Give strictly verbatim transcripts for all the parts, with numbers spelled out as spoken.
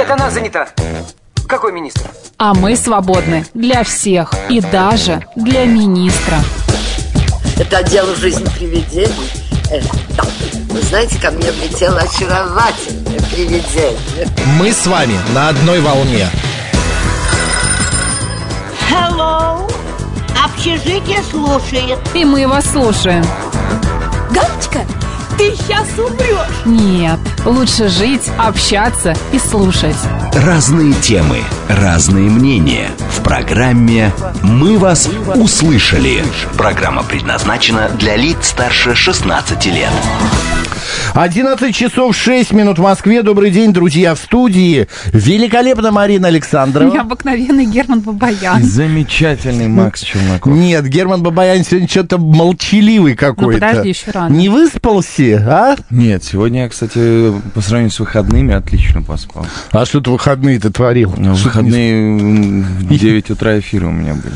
Нет, она занята. Какой министр? А мы свободны для всех. И даже для министра. Это отдел «Жизнь привидений». Э, да. Вы знаете, ко мне влетело очаровательное привидение. Мы с вами на одной волне. Hello. Общежитие слушает. И мы вас слушаем. Галочка, ты сейчас умрешь. Нет, лучше жить, общаться и слушать. Разные темы, разные мнения. В программе «Мы вас услышали». Программа предназначена для лиц старше шестнадцати лет. одиннадцать часов шесть минут в Москве. Добрый день, друзья, в студии. Великолепно Марина Александрова. Необыкновенный Герман Бабаян. Замечательный Макс Челноков. Нет, Герман Бабаян сегодня что-то молчаливый какой-то. Ну, подожди, еще рано. Не выспался, а? Нет, сегодня я, кстати, по сравнению с выходными отлично поспал. А что ты в выходные-то творил? В выходные в девять утра эфиры у меня были.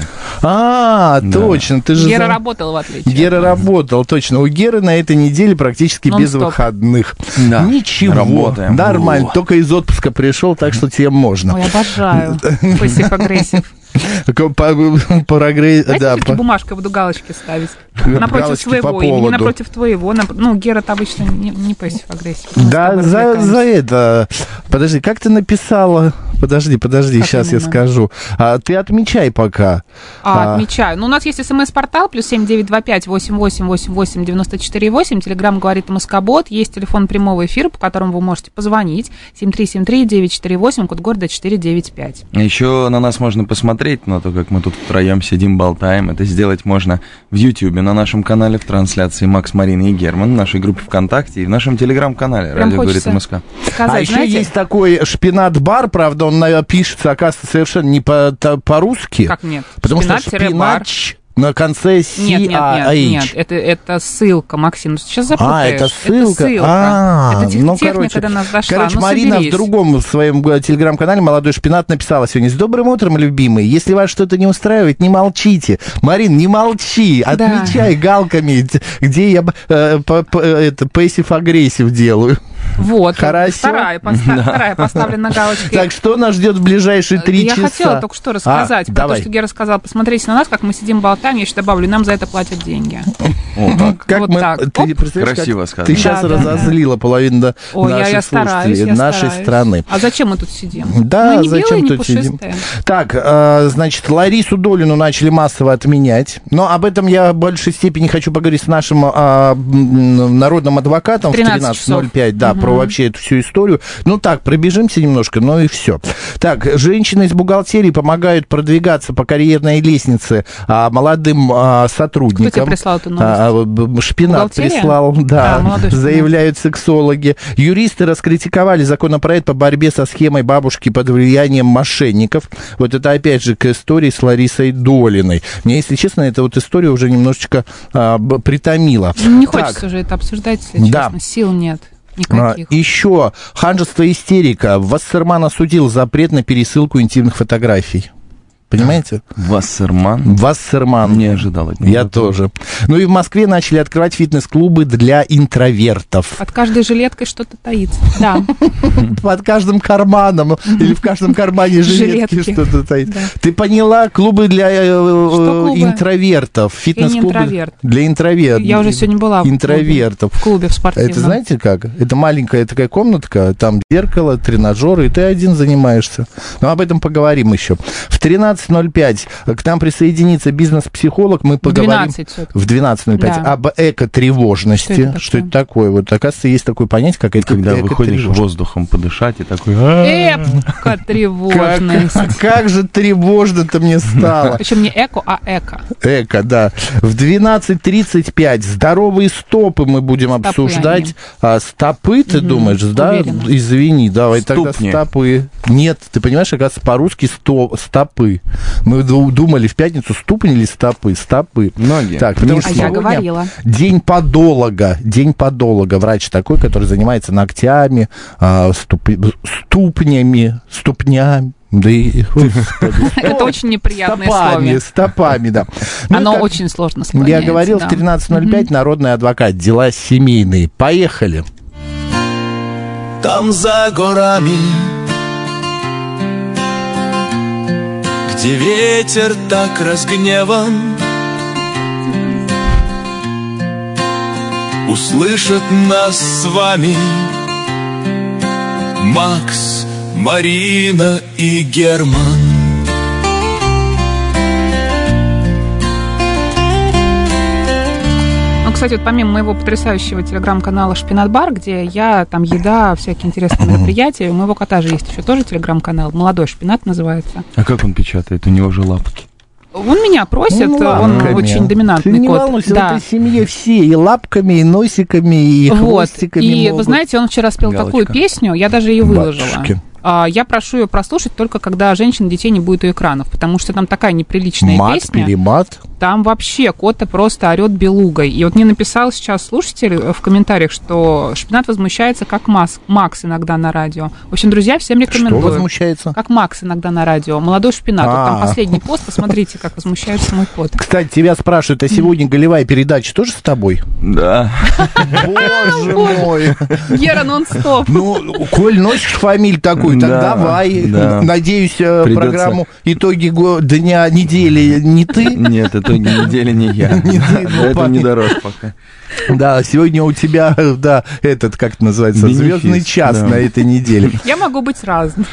А, Да. точно. Ты же Гера за- работал, в отличие. Гера работал, точно. У Геры на этой неделе практически без Нон-стоп. выходных. Да, Ничего. работаем. Нормально. О. Только из отпуска пришел, так что тебе можно. Ой, обожаю. Пассив-агрессив. По- по- прогресс- Знаете, да, как по- я бумажкой буду галочки ставить? Галочки Напротив по своего, и не поводу. напротив твоего. Нап- Ну, Гера обычно не, не пассив-агрессив. Да, за, за это. Подожди, как ты написала? Подожди, подожди, Как сейчас я именно? скажу. А, ты отмечай пока. А, А. отмечаю. Ну, у нас есть смс-портал, плюс семь девять два пять восемь восемь восемь восемь девяносто четыре восемь. Телеграмм говорит МСК-бот. Есть телефон прямого эфира, по которому вы можете позвонить. семь три семь три девять четыре восемь, код города четыре девять пять. Еще на нас можно посмотреть, на то, как мы тут втроем сидим, болтаем. Это сделать можно в Ютьюбе, на нашем канале в трансляции Макс, Марина и Герман, в нашей группе ВКонтакте и в нашем телеграм-канале Прям «Радио говорит хочется МСК». сказать, а еще знаете, есть такой шпинат-бар, правда, он на- пишется, оказывается, совершенно не по- та- по-русски. как нет? Потому что Шпинат-бар. шпинач на конце Си Нет, нет, А нет, нет, H. это, это ссылка, Максим, ты сейчас запутаешь. А, это ссылка. Это ссылка. А, это тех- ну, техника короче, до нас дошла. Короче, Ну, Марина соберись. в другом в своем э, телеграм-канале «Молодой шпинат» написала сегодня: «С добрым утром, любимые. Если вас что-то не устраивает, не молчите. Марин, не молчи. Отмечай галками, т- где я э, по- по- это пассив-агрессив делаю». Вот, Хорошо. вторая, поста- вторая поставлена галочкой. Так, что нас ждет в ближайшие три Я часа? хотела только что рассказать, А, про давай. то, что Гера сказал, посмотрите на нас, как мы сидим, болтаем, я еще добавлю, нам за это платят деньги. О, так. Как Вот мы, так. ты Оп. представляешь, Красиво как сказано. ты сейчас Да, да, разозлила половину да, Ой, я, наших я стараюсь, слушателей, я нашей стараюсь. страны. А зачем мы тут сидим? Да, мы не зачем белые, не тут сидим? пушистые. Так, э, значит, Ларису Долину начали массово отменять, но об этом я в большей степени хочу поговорить с нашим а, м, народным адвокатом в тринадцать тринадцать ноль пять, да, Мгм. про вообще эту всю историю. Ну так, пробежимся немножко, ну и все. Так, женщины из бухгалтерии помогают продвигаться по карьерной лестнице а, молодым а, сотрудникам. Кто тебе прислал эту новость? А, б- Шпинат Бухгалтерия? прислал, да, А, молодой шпинат. заявляют сексологи. Юристы раскритиковали законопроект по борьбе со схемой бабушки под влиянием мошенников. Вот это опять же к истории с Ларисой Долиной. Мне, если честно, эта вот история уже немножечко а, б- притомила. Не Так, хочется уже это обсуждать, если Да. честно. Сил нет а, никаких. еще ханжество и истерика. Вассерман осудил запрет на пересылку интимных фотографий. Понимаете? Вассерман. Вассерман. Не ожидал от него Я такого. тоже. Ну и в Москве начали открывать фитнес-клубы для интровертов. Под каждой жилеткой что-то таится. Да. Под каждым карманом или в каждом кармане жилетки Жилетки. что-то стоит. Да. Ты поняла? Клубы для э, Что клубы? интровертов. Я не Фитнес-клубы интроверт. для интровертов. Я уже сегодня была в клубе. Интровертов. В клубе, в спортивном. Это знаете как? Это маленькая такая комнатка, там зеркало, тренажеры, и ты один занимаешься. Но об этом поговорим еще. В тринадцать ноль пять к нам присоединится бизнес-психолог. Мы поговорим... двенадцать всё-таки. В двенадцать ноль пять Да. об эко-тревожности. Что это Что такое? это такое? Вот, оказывается, есть такое понятие, как эко- Когда выходишь эко-тревожность. воздухом подышать и такой... «А-а-а». Эпка Как, тревожность. как же тревожно-то мне стало. Причем не эко, а эко. Эко, да. В двенадцать тридцать пять здоровые стопы мы будем Стопы обсуждать. они. А, стопы, ты Мгм, думаешь, да? уверена. Извини, давай Ступни. тогда стопы. Нет, ты понимаешь, оказывается, по-русски сто, стопы. Мы ду- думали в пятницу, ступни или стопы? Стопы. Ноги. Так, потому А что я сегодня говорила. День подолога. День подолога. Врач такой, который занимается ногтями, а, ступ- ступнями, ступнями. Да и, господи. Это очень неприятное Стопами, слово. стопами, да. Ну, Оно как очень сложно склоняется. я говорил, да. в тринадцать ноль пять народный адвокат, дела семейные. Поехали. Там за горами где ветер так разгневан, услышат нас с вами Макс, Марина и Герман. Кстати, вот помимо моего потрясающего телеграм-канала «Шпинат-бар», где я, там, еда, всякие интересные мероприятия, у моего кота же есть еще тоже телеграм-канал, «Молодой шпинат» называется. А как он печатает? У него же лапки. Он меня просит, ну, он очень доминантный Ты не кот. волнуйся, да. в этой семье все, и лапками, и носиками, и вот. хвостиками И могут. вы знаете, он вчера спел Галочка. такую песню, я даже ее выложила. Батюшки. Я прошу ее прослушать только когда женщин, детей не будет у экранов, потому что там такая неприличная Мат, песня. перемат. Там вообще кот-то просто орет белугой. И вот мне написал сейчас слушатель в комментариях, что Шпинат возмущается, как Макс, Макс иногда на радио. В общем, друзья, всем рекомендую. Что возмущается? Как Макс иногда на радио. Молодой Шпинат. Вот там А. последний пост, посмотрите, как возмущается мой кот. Кстати, тебя спрашивают, а сегодня голевая передача тоже с тобой? Да. Боже мой. Гера нон-стоп. Ну, коль носишь фамилию такую, так Да, давай. да. Надеюсь, э, Придется. программу «Итоги го- дня недели» не ты. Нет, итоги недели не я. Не ты, До ну, этого не память. дорос пока. Да, сегодня у тебя, да, этот, как это называется, Бенефис, звездный час да. на этой неделе. Я могу быть разным.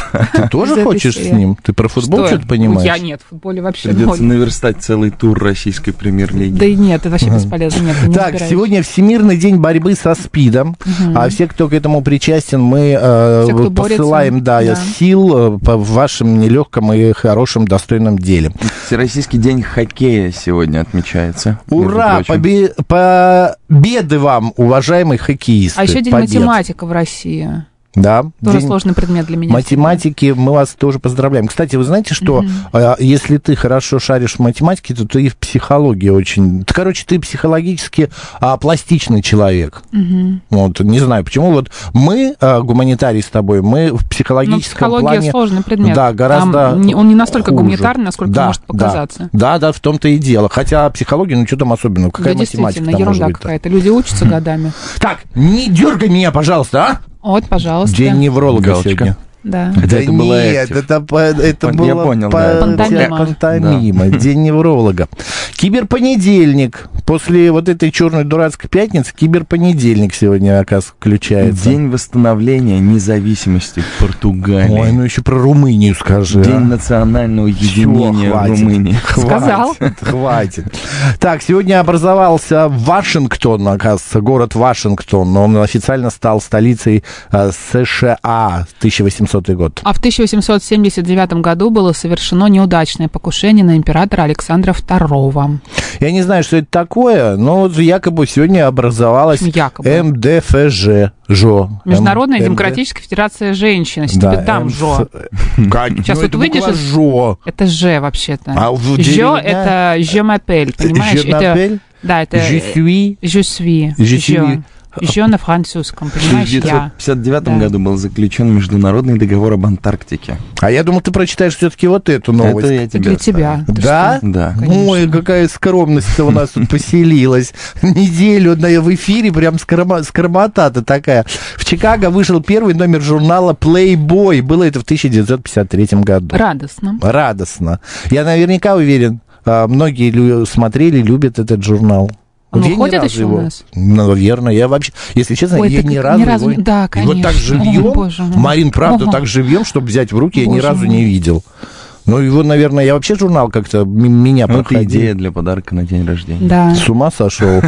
Ты тоже Из этой хочешь серии. с ним? Ты про футбол Что? что-то понимаешь? Я нет, в футболе вообще Придется ноль. наверстать целый тур российской премьер-лиги. Да и нет, это вообще бесполезно. Нет, я не Так, разбираюсь. сегодня Всемирный день борьбы со СПИДом, а все, кто к этому причастен, мы э, Все, кто борется, посылаем да, да. сил э, по- в вашем нелегком и хорошем, достойном деле. Всероссийский день хоккея сегодня отмечается. Ура! между прочим. Побе- победы вам, уважаемые хоккеисты! А еще день Побед. математика в России. Да, Тоже день сложный предмет для меня. математики, мы вас тоже поздравляем. Кстати, вы знаете, что э, если ты хорошо шаришь в математике, то ты и в психологии очень... Ты, короче, ты психологически а, пластичный человек. Мгм. Вот, не знаю, почему. Вот мы, э, гуманитарии с тобой, мы в Ну, психологическом психология плане... сложный предмет. Да, гораздо Там не- он не настолько хуже. гуманитарный, насколько Да, может показаться. Да, да, да, в том-то и дело. Хотя психология, ну что там особенного? Какая Да, математика действительно, там может ерунда быть-то? какая-то. Люди учатся годами. Так, не дергай меня, пожалуйста, а? Вот, пожалуйста. День невролога Галочка. сегодня. Да. Хотя Да это было нет, актив. это, по- это Пон- было я понял, по- да. Пантомима. пантомима, День невролога. Киберпонедельник. После вот этой черной дурацкой пятницы киберпонедельник сегодня, оказывается, включается. День восстановления независимости Португалии. Ой, ну еще про Румынию скажи. День а. национального Всё, единения хватит. Румынии. Сказал? Хватит, хватит. Так, сегодня образовался Вашингтон, оказывается, город Вашингтон. Он официально стал столицей э, США, тысяча восьмисотый год. А в тысяча восемьсот семьдесят девятом году было совершено неудачное покушение на императора Александра второго. Я не знаю, что это такое, но вот якобы сегодня образовалась Якобы. эм дэ эф жэ. ЖО. Международная Эм- Демократическая Федерация женщин. Если Да, тебе дам эм- ЖО. Как? Сейчас Ну, вот это выйдешь буква из- ЖО. Это Ж вообще-то. А в Жо деревня- это je m'appelle, понимаешь? Je Это- m'appelle? Да, это Je suis. je suis. Je Je. suis. Je на французском, В понимаешь, тысяча я. девятьсот пятьдесят девятом Да. году был заключен международный договор об Антарктике. А я думал, ты прочитаешь все-таки вот эту новость. Это я Это тебе для оставлю. тебя. Ты Да? что? Да. Конечно. Ой, какая скромность у нас тут поселилась. Неделю на- в эфире прям скрома- скромота-то такая. В Чикаго вышел первый номер журнала Playboy. Было это в тысяча девятьсот пятьдесят третьем году. Радостно. Радостно. Я наверняка уверен, а, многие лю- смотрели, любят этот журнал. Он я ни выходит разу еще у его- нас? Наверное, я вообще, если честно, Ой, я ты ни как- разу, ни разу его... не- да, И вот так конечно. живьем, О, боже мой. Марин, правда, Ого. так живьем, чтобы взять в руки, я ни Боже разу мой. не видел. Ну, его, наверное, я вообще журнал как-то м- меня Ну, это проходил. идея для подарка на день рождения. Да. С ума сошел.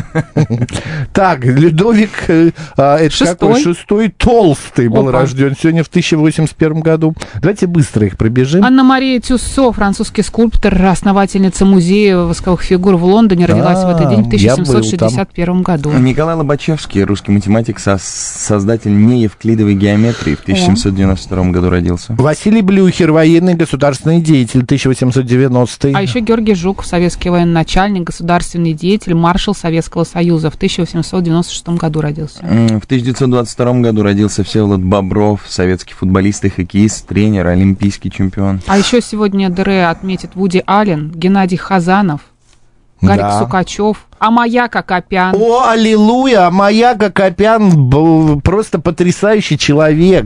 Так, Людовик, э, а, это Шестой. какой? Шестой Толстый был Опа. рожден сегодня в тысяча восемьдесят первом году. Давайте быстро их пробежим. Анна-Мария Тюссо, французский скульптор, основательница музея восковых фигур в Лондоне, родилась в этот день в А, тысяча я был семьсот шестьдесят первом году. Николай Лобачевский, русский математик, со- создатель неевклидовой геометрии, в тысяча семьсот девяносто втором году родился. Василий Блюхер, военный государственный деятель, тысяча восемьсот девяностый. А еще Георгий Жуков, советский военачальник, государственный деятель, маршал Советского Союза, в тысяча восемьсот девяносто шестом году родился. М, В тысяча девятьсот двадцать втором году родился Всеволод Бобров, советский футболист и хоккеист, тренер, олимпийский чемпион. А еще сегодня ДР отметит Вуди Аллен, Геннадий Хазанов, Гарик Да. Сукачев, Амаяк Акопян. О, аллилуйя! Маяк Акопян б- просто потрясающий человек.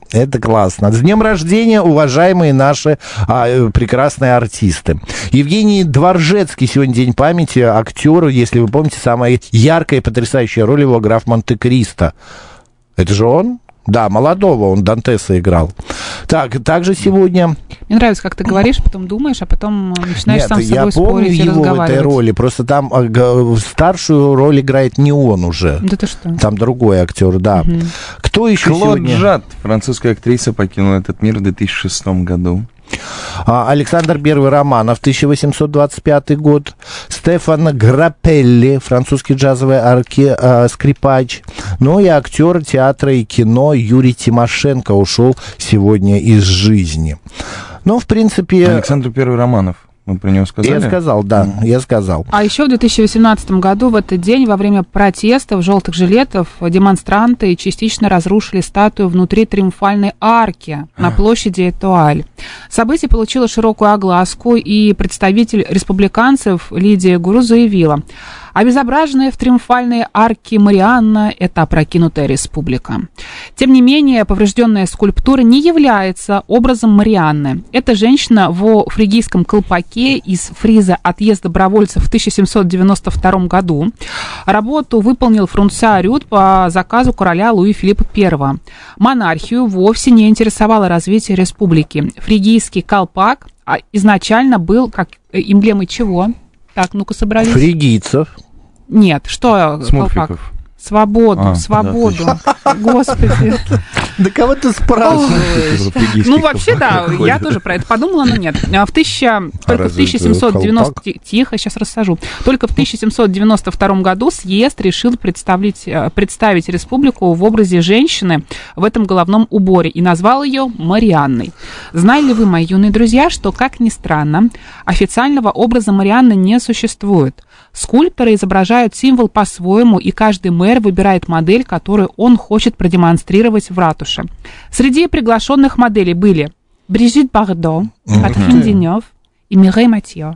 Это классно. С днем рождения, уважаемые наши а, прекрасные артисты. Евгений Дворжецкий, сегодня день памяти, актер, если вы помните, самая яркая и потрясающая роль его граф Монте-Кристо. Это же он? Да, молодого, он Дантеса играл. Так, также сегодня... Мне нравится, как ты говоришь, потом думаешь, а потом начинаешь Нет, сам с собой спорить и я помню его в этой роли, просто там а, старшую роль играет не он уже. Да ты что? Там другой актер, да. Угу. Кто еще Клод сегодня? Жад, французская актриса, покинула этот мир в две тысячи шестом году. Александр Первый Романов, тысяча восемьсот двадцать пятый год. Стефано Граппелли, французский джазовый арки, э, скрипач. Ну и актер театра и кино Юрий Тимошенко ушел сегодня из жизни. Ну, в принципе... Александр Первый Романов. Мы про него сказали? Я сказал, да, mm. я сказал. А еще в две тысячи восемнадцатом году, в этот день, во время протестов желтых жилетов, демонстранты частично разрушили статую внутри Триумфальной арки на площади Этуаль. Событие получило широкую огласку, и представитель республиканцев Лидия Гуру заявила: обезображенная в Триумфальной арке Марианна – это опрокинутая республика. Тем не менее, поврежденная скульптура не является образом Марианны. Эта женщина во фригийском колпаке из фриза «Отъезд добровольцев» в тысяча семьсот девяносто втором году. Работу выполнил Фрунсиа Рюд по заказу короля Луи Филиппа Первого. Монархию вовсе не интересовало развитие республики. Фригийский колпак изначально был как эмблемой чего? Так, ну-ка, собрались. Фригийцев. Нет, что колпак? Свободу, а, свободу. Да, господи. Да кого ты спрашиваешь? Ну, вообще, да, я тоже про это подумала, но нет. В тысяча... Только в тысяча семьсот девяносто... Тихо, сейчас рассажу. Только в тысяча семьсот девяносто втором году съезд решил представить, представить республику в образе женщины в этом головном уборе и назвал ее Марианной. Знали ли вы, мои юные друзья, что, как ни странно, официального образа Марианны не существует? Скульпторы изображают символ по-своему, и каждый мэр выбирает модель, которую он хочет продемонстрировать в ратуше. Среди приглашенных моделей были Брижит Бардо, Катрин Денев и Мирей Матье.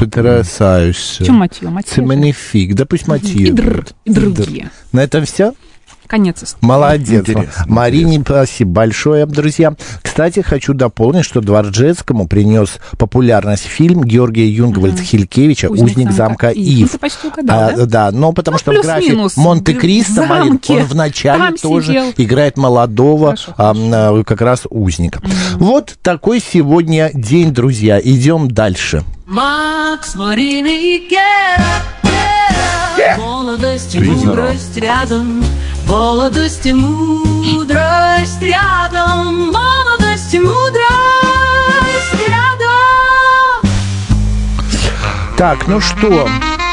Потрясающе. Чем Матье? Матье. Семенифик. Да пусть Матье. И, др, и другие. На этом все? Конец. Молодец. Интересно. Марине спасибо большое, друзья. Кстати, хочу дополнить, что Дворжецкому принес популярность фильм Георгия Юнгвальд-Хилькевича «Узник, «Узник замка Ив». Ну, почти угадал, а, да? Да, но потому ну, что в графе Монте-Кристо, Марин, он вначале тоже сидел. Играет молодого хорошо, а, хорошо. как раз узника. Mm-hmm. Вот такой сегодня день, друзья. Идем дальше. Макс, Марина и Гера, молодость и мудрость рядом. Молодость и мудрость рядом, молодость и мудрость рядом. Так, ну что,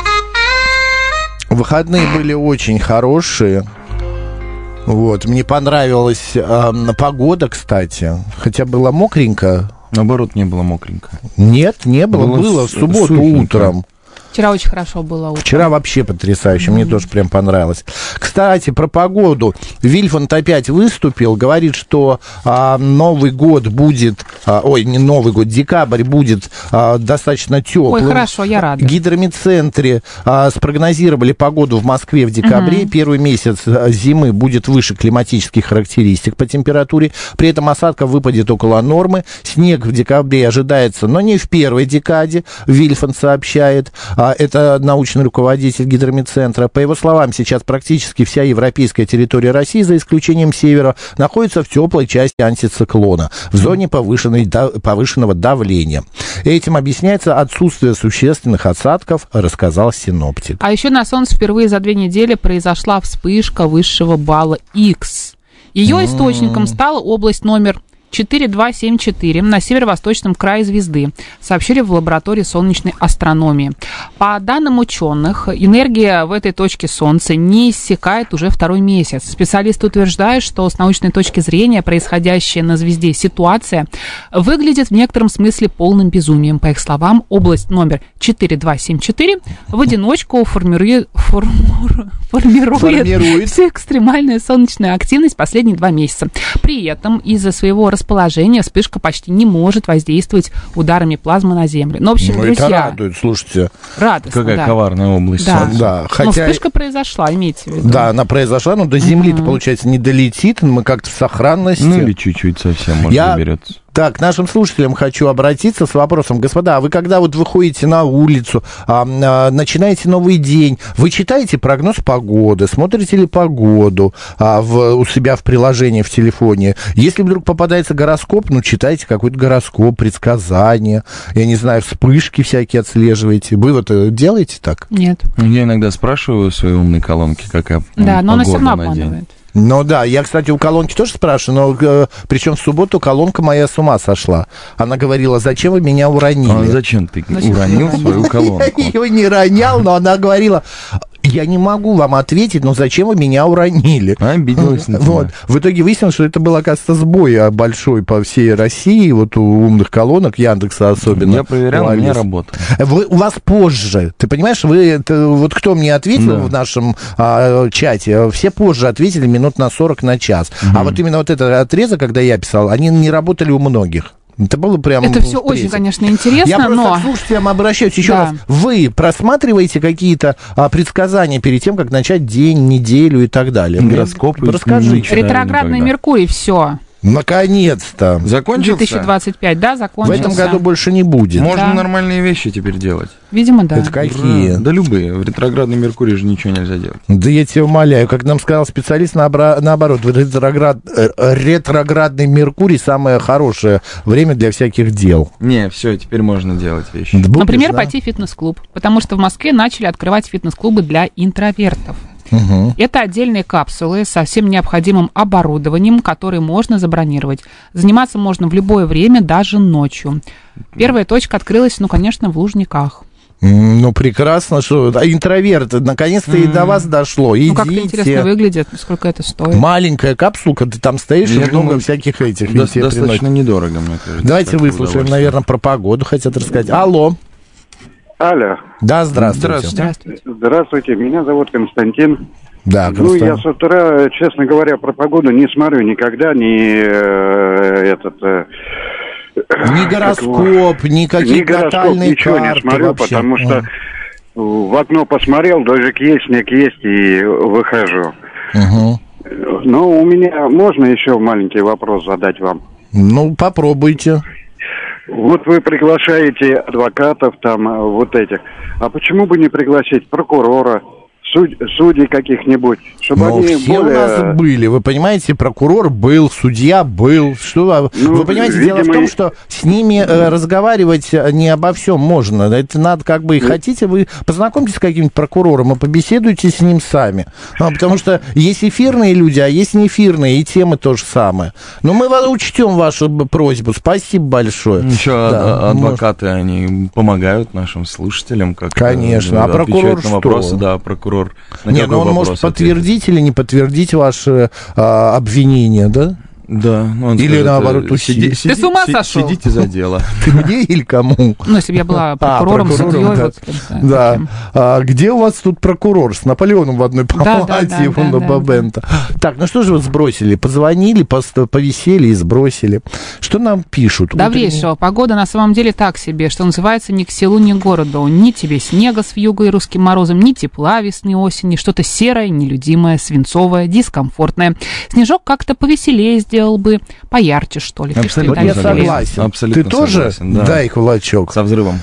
выходные были очень хорошие. Вот, мне понравилась э, погода, кстати, хотя было мокренько. Наоборот, не было мокренько. Нет, не было, было, было в субботу сухенько. Утром. Вчера очень хорошо было утром. Вчера вообще потрясающе, mm-hmm. мне тоже прям понравилось. Кстати, про погоду. Вильфанд опять выступил, говорит, что а, Новый год будет, а, ой, не Новый год, декабрь будет а, достаточно теплым. Ой, хорошо, я рада. В гидромедцентре а, спрогнозировали погоду в Москве в декабре. Mm-hmm. Первый месяц зимы будет выше климатических характеристик по температуре. При этом осадков выпадет около нормы. Снег в декабре ожидается, но не в первой декаде, Вильфанд сообщает. Это научный руководитель гидромедцентра. По его словам, сейчас практически вся европейская территория России, за исключением севера, находится в теплой части антициклона, в зоне повышенной, повышенного давления. Этим объясняется отсутствие существенных осадков, рассказал синоптик. А еще на Солнце впервые за две недели произошла вспышка высшего балла Х. Ее источником стала область номер четыре два семь четыре на северо-восточном крае звезды, сообщили в лаборатории солнечной астрономии. По данным ученых, энергия в этой точке Солнца не иссякает уже второй месяц. Специалисты утверждают, что с научной точки зрения происходящая на звезде ситуация выглядит в некотором смысле полным безумием. По их словам, область номер четыре два семь четыре в одиночку формирует, форму, формирует, формирует всю экстремальную солнечную активность последние два месяца. При этом из-за своего расположения вспышка почти не может воздействовать ударами плазмы на Землю. Ну, в общем, Ну, друзья... это радует, слушайте. Радостно, Какая да. коварная область. Да. Да, Но хотя... вспышка произошла, имейте в виду. Да, она произошла, но до Земли-то, получается, не долетит, мы как-то в сохранности. Ну, или чуть-чуть совсем, может, Я- доберется. Так, к нашим слушателям хочу обратиться с вопросом. Господа, а вы когда вот выходите на улицу, а, а, начинаете новый день, вы читаете прогноз погоды, смотрите ли погоду а, в, у себя в приложении в телефоне? Если вдруг попадается гороскоп, ну, читайте какой-то гороскоп, предсказания, я не знаю, вспышки всякие отслеживаете. Вы вот э, делаете так? Нет. Я иногда спрашиваю у своей умной колонки, какая Да, но она все погода равно на день. обманывает. Ну да, я, кстати, у колонки тоже спрашиваю, но э, причем в субботу колонка моя с ума сошла. Она говорила, зачем вы меня уронили? А зачем ты Зачем уронил ты свою колонку? Я ее не ронял, но она говорила, я не могу вам ответить, но зачем вы меня уронили? Обиделась на тебя. Вот. В итоге выяснилось, что это был, оказывается, сбой большой по всей России, вот у умных колонок, Яндекса особенно. Я проверял, у меня работает. Вы, у вас позже, ты понимаешь, вы, это, вот кто мне ответил Да. в нашем а, чате, все позже ответили минут на сорок, на час. А вот именно вот этот отрезок, когда я писал, они не работали у многих. Это было прям... Это все в прессе. очень, конечно, интересно, Я просто но... к слушателям обращаюсь еще Да. раз. Вы просматриваете какие-то а, предсказания перед тем, как начать день, неделю и так далее? Гороскопы Расскажите. не читаю Ретроградный никогда. Меркурий, все. Наконец-то. Закончился? две тысячи двадцать пять, да, В закончился. этом году больше не будет. Можно Да. нормальные вещи теперь делать. Видимо, да. Это какие? Ура. Да любые. В ретроградный Меркурий же ничего нельзя делать. Да я тебя умоляю, как нам сказал специалист, наобра- наоборот, ретроград, э, ретроградный Меркурий самое хорошее время для всяких дел. Не, все, теперь можно делать вещи. Да будешь, Например, да? пойти в фитнес-клуб, потому что в Москве начали открывать фитнес-клубы для интровертов. Мгм. Это отдельные капсулы со всем необходимым оборудованием, которые можно забронировать. Заниматься можно в любое время, даже ночью. Первая точка открылась, ну, конечно, в Лужниках. М, Ну, прекрасно, что а интроверты, наконец-то и до вас дошло. Ну, как это Идите. интересно выглядит, сколько это стоит. Маленькая капсулка, ты там стоишь, Я и много думаю, всяких этих. До- и тебе достаточно приносят. недорого, мне кажется. Давайте как выслушаем, удовольствие. наверное, про погоду хотят рассказать. Алло. Алло. Да, здравствуйте. Здравствуйте. Здравствуйте. Здравствуйте, меня зовут Константин. Да, Ну, я Константин. с утра, честно говоря, про погоду не смотрю никогда, ни э, этот... э, Ни как его, гороскоп, ни ни какие гороскоп, натальные ничего карты не смотрю, вообще. потому что М. в окно посмотрел, дождик есть, снег есть, и выхожу. Мгм. Но у меня можно еще маленький вопрос задать вам? Ну, попробуйте. Вот вы приглашаете адвокатов, там, э, вот этих. А почему бы не пригласить прокурора, суд- судей каких-нибудь, чтобы Но они все более... у нас были, вы понимаете, прокурор был, судья был. Что, Ну, вы понимаете, дело в видимо, том, и- что с ними э, разговаривать э, не обо всем можно. Это надо как бы, и хотите, вы познакомьтесь с каким-нибудь прокурором и побеседуйте с ним сами. А, потому что есть эфирные люди, а есть неэфирные, и темы то же самое. Но мы ва- учтем вашу б- просьбу. Спасибо большое. Еще Да, а- адвокаты, они помогают нашим слушателям. Как Конечно. А прокурор на вопросы, что? да, прокурор. На Не, какой ну он вопрос может ответит? подтвердить или не подтвердить ваши а, обвинения, да? Да. Ну, он Или скажет, наоборот, э, усилить. сиди- Ты с ума си- сошел? Сидите за дело. Ты мне или кому? Ну, если бы я была прокурором, А, прокурором, судьей, да. вот кем-то Да. таким. А, где у вас тут прокурор? С Наполеоном в одной Да, да, палате, да, его да, на да, Бабента. Так, ну что же вы сбросили? Позвонили, пост- повисели и сбросили. Что нам пишут? Добрейшего. Погода на самом деле так себе, что называется, ни к селу, ни к городу. Ни тебе снега с вьюгой и русским морозом, ни тепла весны осени, что-то серое, нелюдимое, свинцовое, дискомфортное. Снежок как-то повеселее сделал бы, поярче, что ли. пишет Абсолютно Вот я Виталий Андреев. согласен. Абсолютно Ты тоже? согласен, да. Дай кулачок. Со взрывом.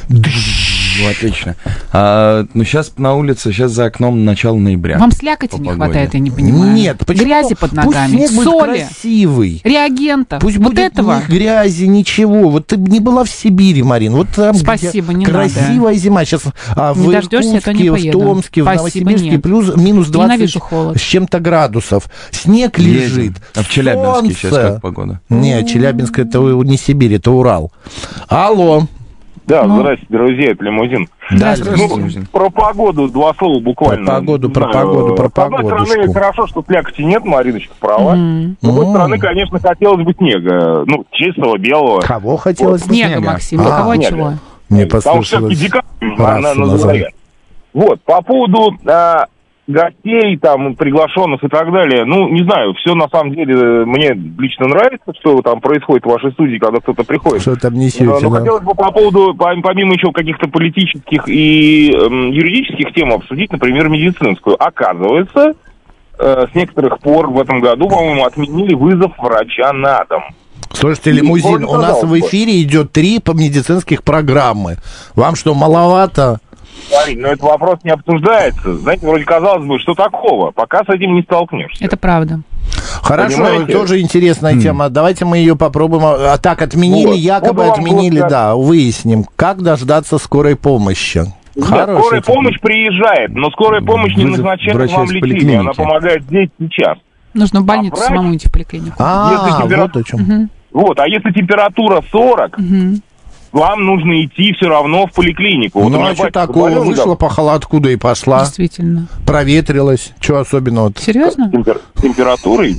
Ну, отлично. А, ну, сейчас на улице, сейчас за окном начало ноября. Вам слякоти По не погоде. хватает, я не понимаю. Нет, почему? Грязи под Пусть ногами, снег будет соли, красивый. реагентов. Пусть вот будет этого. ни грязи, ничего. Вот ты бы не была в Сибири, Марин. Вот там где Спасибо, не красивая надо. зима. Сейчас а, Не в дождешься, то не Иркутске, в поеду. Томске, в Спасибо, Новосибирске нет. плюс, минус двадцать Ненавижу холод. с чем-то градусов. Снег Едем. лежит. А в Челябинске сейчас солнце. как погода? Нет, Челябинск это не Сибирь, это Урал. Алло. Да, Ну. здравствуйте, друзья, это Лимузин. Здравствуйте. Ну, про погоду два слова буквально. Про погоду, Не про знаю, погоду, про С одной погодушку. стороны, хорошо, что слякоти нет, Мариночка права. Мгм. С другой М. стороны, конечно, хотелось бы снега. Ну, чистого, белого. Кого хотелось бы? Снега, снега. Максим, А, кого снега. чего? Мне Потому что послышалось. все-таки декабрь раз на, на назад. дворе. Вот, по поводу а, гостей, там, приглашенных и так далее. Ну, не знаю, все на самом деле мне лично нравится, что там происходит в вашей студии, когда кто-то приходит. Что там несете, Но, но да? хотелось бы по поводу, помимо еще каких-то политических и эм, юридических тем, обсудить, например, медицинскую. Оказывается, э, с некоторых пор в этом году, по-моему, отменили вызов врача на дом. Слушайте, лимузин, у нас в эфире идет три по медицинских программы. Вам что, маловато? Марин, но этот вопрос не обсуждается. Знаете, вроде казалось бы, что такого, пока с этим не столкнешься. Это правда. Хорошо, Понимаете? тоже интересная mm. тема. Давайте мы ее попробуем. А так, отменили, Вот. якобы Буду вам отменили, просто- да, выясним. Как дождаться скорой помощи? Нет, Хорошая скорая тема. помощь приезжает, но скорая помощь не Вызов назначает врача вам из лечение, поликлиники. она помогает здесь, сейчас. Нужно в больницу врач- самому идти в поликлинику. А, Если температура- вот о чем. Мгм. Вот, а если температура сорок, Мгм. вам нужно идти все равно в поликлинику. Вот у Ну, меня а что батя такого? заболел Вышла недавно. по холодку, да и пошла. Действительно. Проветрилась. Что особенного? Серьезно? Темпер- температурой.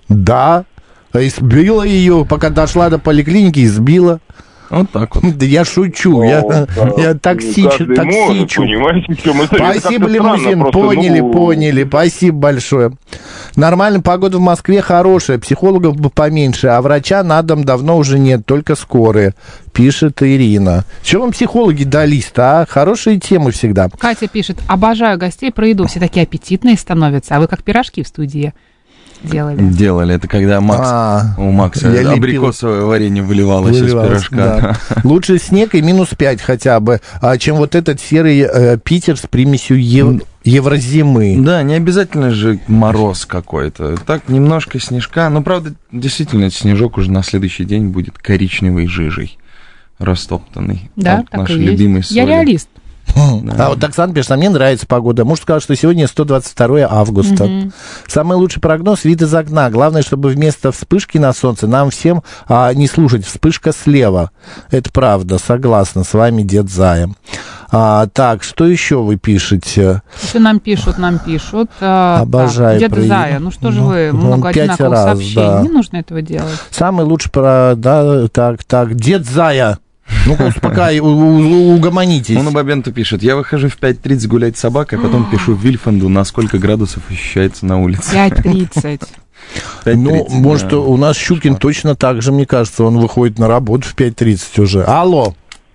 Да. Избила ее, пока дошла до поликлиники, избила. Вот так вот. Да я шучу, я, Ну, да, я таксичу, каждый может, таксичу. понимаете, в чем это Спасибо, как-то лимузин, странно просто, поняли, ну, поняли, спасибо большое. Нормально, погода в Москве хорошая, психологов бы поменьше, а врача на дом давно уже нет, только скорые, пишет Ирина. Чего вам психологи дались-то, а? Хорошие темы всегда. Катя пишет, обожаю гостей про еду, все такие аппетитные становятся, а вы как пирожки в студии делали. Делали. Это когда Макс, А, у Макса я лепил. абрикосовое варенье выливалось, Выливалось, из пирожка. да. Лучше снег и минус пять хотя бы, а, чем вот этот серый э, Питер с примесью ев- еврозимы. Да, не обязательно же мороз какой-то. Так, немножко снежка. Но, правда, действительно, этот снежок уже на следующий день будет коричневой жижей, растоптанный. Да, от так нашей и есть. любимой Я соли. реалист. А вот Оксана пишет, а мне нравится погода. Муж сказал, что сегодня сто двадцать второе августа. Мгм. Самый лучший прогноз — вид из окна. Главное, чтобы вместо вспышки на солнце нам всем а, не слушать. Вспышка слева. Это правда, согласна с вами, дед Зая. А, так, что еще вы пишете? Еще нам пишут, нам пишут. а, Обожаю так, Дед про- Зая, ну что же Ну, вы, ну, много пять одинаковых раз, сообщений. да. Не нужно этого делать. Самый лучший про... Да, так, так, дед Зая. Ну-ка, успокай, у- у- угомонитесь. Он на Бабенту пишет, я выхожу в пять тридцать гулять с собакой, а потом пишу Вильфанду, на сколько градусов ощущается на улице. пять тридцать. Ну, пять тридцать, может, да. у нас Щукин точно так же, мне кажется, он выходит на работу в пять тридцать уже. Алло.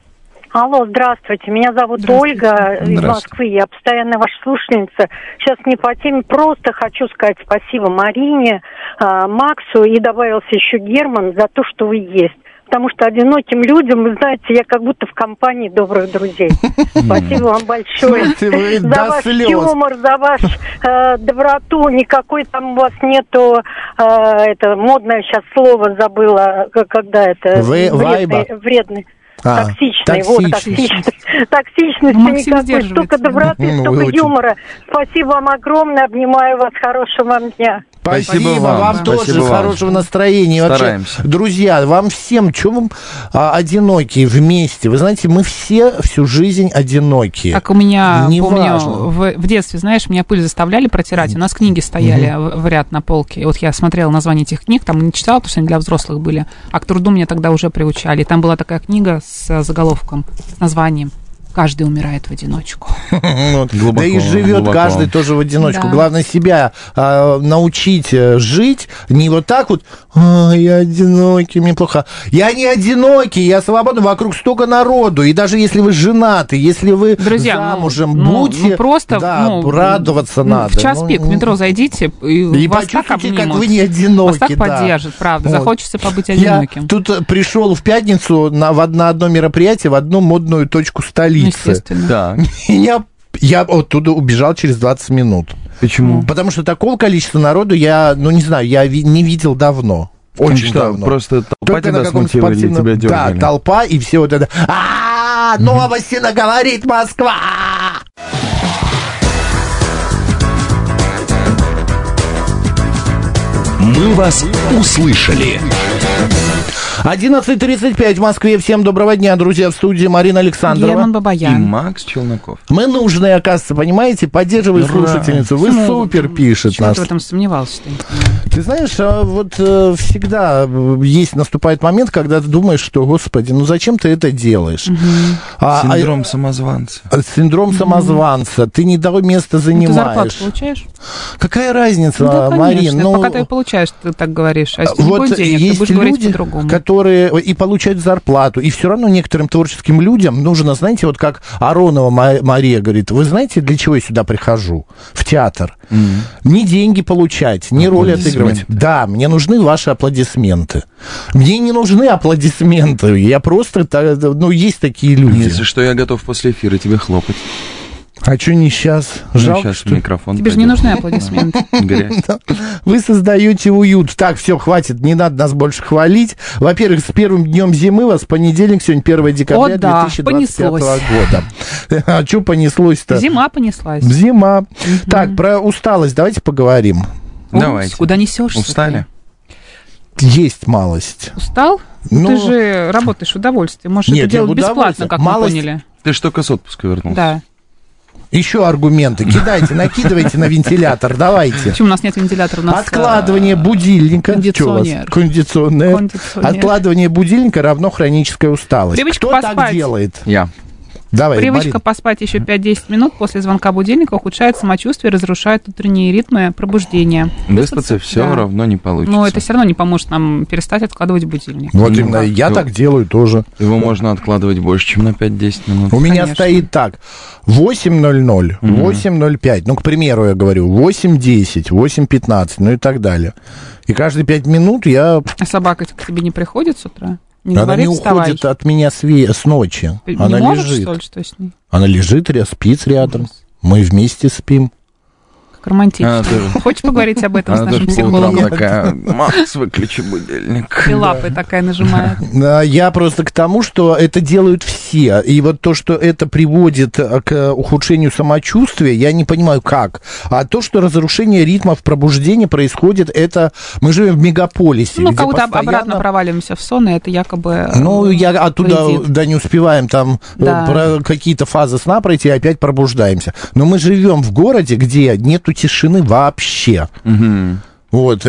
Алло, здравствуйте. Меня зовут Здравствуйте. Ольга из Здравствуйте. Москвы. Я постоянная ваша слушательница. Сейчас не по теме. Просто хочу сказать спасибо Марине, а, Максу и добавился еще Герман за то, что вы есть. Потому что одиноким людям, вы знаете, я как будто в компании добрых друзей. Спасибо вам большое Ты вы за до ваш слез. юмор, за вашу э, доброту. Никакой там у вас нету, э, это модное сейчас слово забыла, к- когда это Вы- вайба? вредный, вредный. А, Токсичный, вот, токсичный. токсичный. Токсичности Ну, Максим никакой, сдерживается. столько доброты, Ну, столько вы очень- юмора. Спасибо вам огромное, обнимаю вас, хорошего вам дня. Спасибо, Спасибо вам, вам. тоже Спасибо вам. хорошего настроения. И вообще, Стараемся. друзья, вам всем, что вам а, одинокие вместе? Вы знаете, мы все всю жизнь одинокие. Как у меня, Неважно. помню, в, в детстве, знаешь, меня пыль заставляли протирать, у нас книги стояли в, в ряд на полке. И вот я смотрела название этих книг, там не читала, потому что они для взрослых были, а к труду меня тогда уже приучали. И там была такая книга с заголовком, с названием «Каждый умирает в одиночку». Вот. Глубоко, Да и живет глубоко. каждый тоже в одиночку. Да. Главное себя а, научить э, жить, не вот так вот, «А, я одинокий, мне плохо». Я не одинокий, я свободный, вокруг столько народу. И даже если вы женаты, если вы Друзья, ну, замужем, ну, будьте, ну, просто, да, ну, радоваться ну, надо. В час Ну, пик в метро зайдите, и, И вас так почувствуйте, как обнимут. вы не одиноки. Вас так да. поддержат, правда. Вот. Захочется побыть Я одиноким. тут э, пришел в пятницу на, в од- на одно мероприятие, в одну модную точку Ну, столицы. естественно. Так, И я, я оттуда убежал через двадцать минут. почему? Потому что такого количества народу я, ну не знаю, я ви- не видел давно. Очень Что, давно. просто толпа Только на тебя каком-то смутила или спортивном- тебя Да, дергали? толпа и все вот это. А, новости наговорит Москва! «Мы вас услышали». одиннадцать тридцать пять в Москве. Всем доброго дня, друзья, в студии Марина Александрова. Герман Бабаян. И Макс Челноков. Мы нужные, оказывается, понимаете? Поддерживай слушательницу. Вы Почему? супер, пишет Почему нас. ты в этом сомневался? Что Ты знаешь, а вот э, всегда есть, наступает момент, когда ты думаешь, что, господи, ну зачем ты это делаешь? Угу. А, Синдром а, самозванца. Синдром угу. самозванца. Ты не того места занимаешь. Ты зарплату получаешь? Какая разница, ну, да, Марин? Ну, пока ты получаешь, ты так говоришь. А если вот не будет денег, есть ты будешь люди, говорить по-другому. Которые и получают зарплату, и все равно некоторым творческим людям нужно, знаете, вот как Аронова Мария говорит, вы знаете, для чего я сюда прихожу? В театр. Mm-hmm. Не деньги получать, не роль отыгрывать. Да, мне нужны ваши аплодисменты. Мне не нужны аплодисменты. Я просто, ну, есть такие люди. Если что, я готов после эфира тебе хлопать. А что не сейчас? Ну, Жалко, сейчас что... микрофон. Тебе же не нужны аплодисменты. Вы создаете уют. Так, все, хватит, не надо нас больше хвалить. Во-первых, с первым днем зимы вас понедельник, сегодня первое декабря две тысячи двадцать пятого года. А что понеслось-то? Зима понеслась. Зима. Так, про усталость давайте поговорим. Давайте. Куда несешься? Устали? Есть малость. Устал? Ну, ты же работаешь в удовольствие. Можешь это делать бесплатно, как мы поняли. Ты же только с отпуска вернулся. Да. Еще аргументы. Кидайте, накидывайте на вентилятор. Давайте. Почему у нас нет вентилятора? У нас Откладывание будильника. Кондиционер. Кондиционер. Кондиционер. Откладывание будильника равно хроническая усталость. Привычка Кто поспать. так делает? Я. Давай, Привычка Марин. поспать еще пять-десять минут после звонка будильника ухудшает самочувствие, разрушает утренние ритмы пробуждения. Выспаться все да. равно не получится. Но это все равно не поможет нам перестать откладывать будильник. Вот Ну, именно, я ну, так делаю тоже. Его можно откладывать больше, чем на пять-десять минут. У меня Конечно. стоит так, восемь ноль ноль, восемь ноль пять, ну, к примеру, я говорю, восемь десять, восемь пятнадцать, ну и так далее. И каждые пять минут я... А собака к тебе не приходит с утра? Не Она говорит, не вставай. уходит от меня с, ве- с ночи. Не Она можешь, лежит. что ли, что с ней? Она лежит, ря- спит рядом. Ужас. Мы вместе спим. Как романтично. А, ты- Хочешь поговорить об этом с Она нашим тоже по утрам психологом? такая, Макс, выключи будильник. И лапой такая нажимает. Да, я просто к тому, что это делают все. И вот то, что это приводит к ухудшению самочувствия, я не понимаю, как. А то, что разрушение ритмов пробуждения происходит, это... Мы живем в мегаполисе. Ну, где как будто постоянно... обратно проваливаемся в сон, и это якобы... Ну, я оттуда, вредит. да, не успеваем там Да. про какие-то фазы сна пройти, и опять пробуждаемся. Но мы живем в городе, где нету тишины вообще. Угу. Вот,